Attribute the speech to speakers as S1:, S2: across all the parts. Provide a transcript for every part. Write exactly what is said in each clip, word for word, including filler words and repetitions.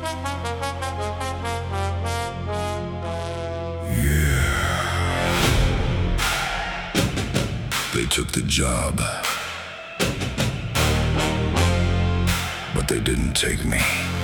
S1: They took the job, but they didn't take me.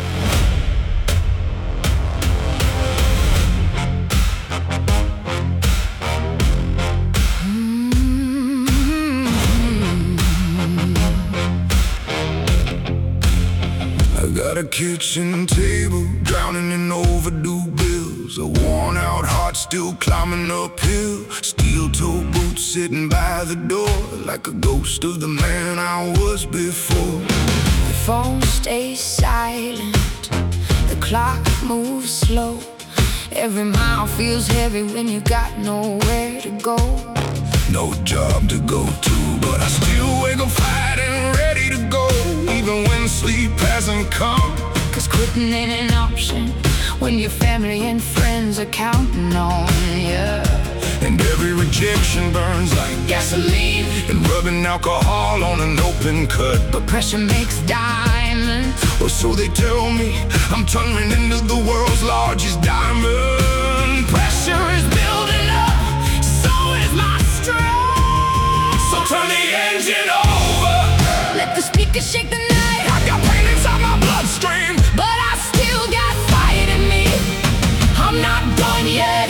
S1: I got a kitchen table drowning in overdue bills, a worn out heart still climbing uphill, steel-toe boots sitting by the door like a ghost of the man I was before.
S2: The phone stays silent, the clock moves slow, every mile feels heavy when you got nowhere to go.
S1: No job to go to, but I still wake up fighting, ready to go, even when sleep hasn't come.
S2: Cause quitting ain't an option when your family and friends are counting on you.
S1: And every rejection burns like gasoline, and rubbing alcohol on an open cut.
S2: But pressure makes diamonds,
S1: or so they tell me. I'm turning into the world's largest diamond. Pressure is building up, so is my strength. So turn the engine over,
S2: let the speakers shake the night.
S1: I got pain inside my bloodstream,
S2: but I still got fight in me. I'm not done yet.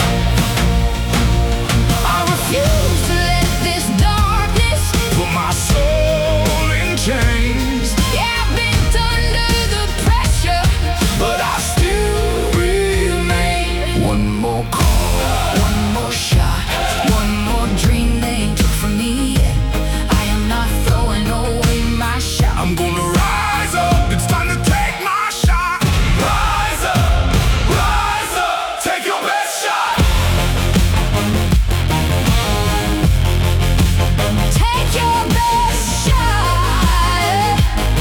S2: I refuse to let this darkness
S1: put my soul in chains.
S2: Yeah, I've been under the pressure,
S1: but I still remain. One more call,
S2: one more shot, one more dream they took from me. I am not throwing away my shot.
S1: I'm gonna rise up, it's time to take my shot. Rise up, rise up, take your best shot.
S2: Take your best shot.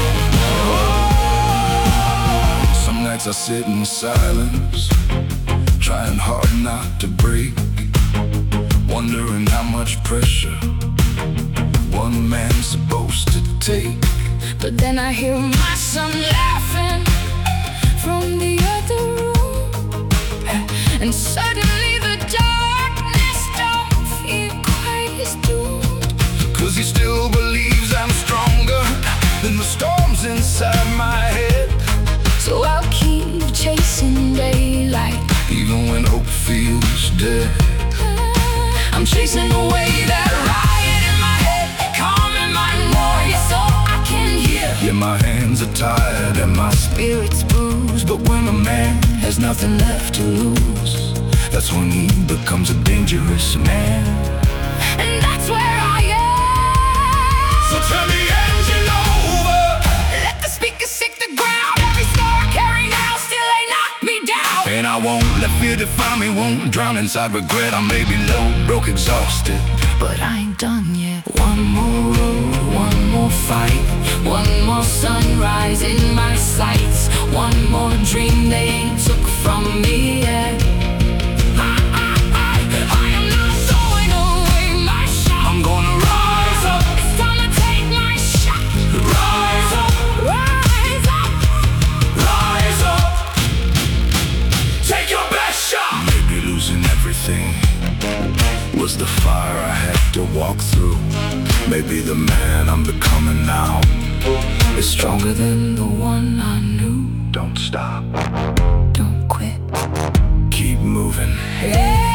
S1: Oh. Some nights I sit in silence, trying hard not to break, wondering how much pressure one man's supposed to take.
S2: But then I hear my son laughing from the other room, and suddenly the darkness don't feel quite as doomed.
S1: Cause he still believes I'm stronger than the storms inside my head.
S2: So I'll keep chasing daylight,
S1: even when hope feels dead.
S2: I'm chasing away that riot in my head, calming my noise so I can hear.
S1: Yeah, my hands are tired and my spirit's bruised, but when a man has nothing left to lose, that's when he becomes a dangerous man.
S2: And that's where I am.
S1: So turn the engine over,
S2: let the speakers shake the ground. Every scar I carry now still ain't knocked me down.
S1: and I won't let fear define me, won't drown inside regret. I may be low, broke, exhausted,
S2: but I ain't done yet. One more road, one more fight, one more sunrise in my sights, one more dream they ain't took from me yet. I, I, I, I am not throwing away my shot.
S1: I'm gonna rise up.
S2: It's time to take my shot.
S1: Rise up,
S2: Rise up,
S1: rise up. Take your best shot. Maybe losing everything was the fire I had to walk through. Maybe the man I'm becoming now
S2: is stronger than the one I knew.
S1: Don't stop,
S2: Don't quit.
S1: keep moving.
S2: Hey.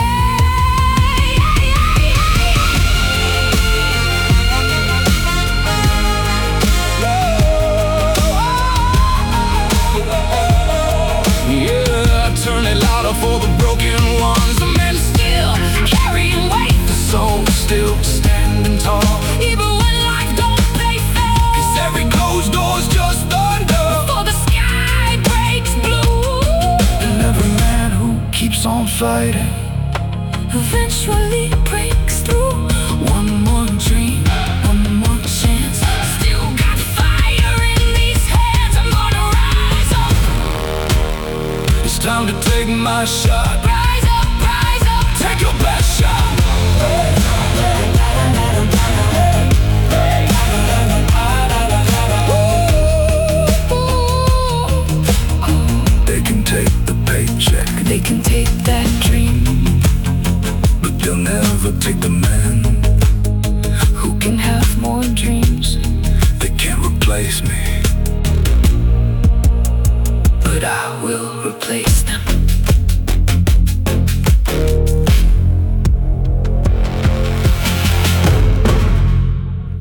S1: Turn it louder for the broken ones, the men
S2: Still carrying weight,
S1: the soul still standing tall.
S2: even when life don't pay fair.
S1: Cause every closed door's just thunder,
S2: For the sky breaks blue,
S1: and every man who keeps on fighting
S2: eventually breaks through. One more dream, one more chance. Still got fire in these hands. I'm gonna rise up,
S1: it's time to take my shot.
S2: rise up, rise up.
S1: Take your best shot. overtake the man
S2: who can have more dreams.
S1: They can't replace me,
S2: but I will replace them.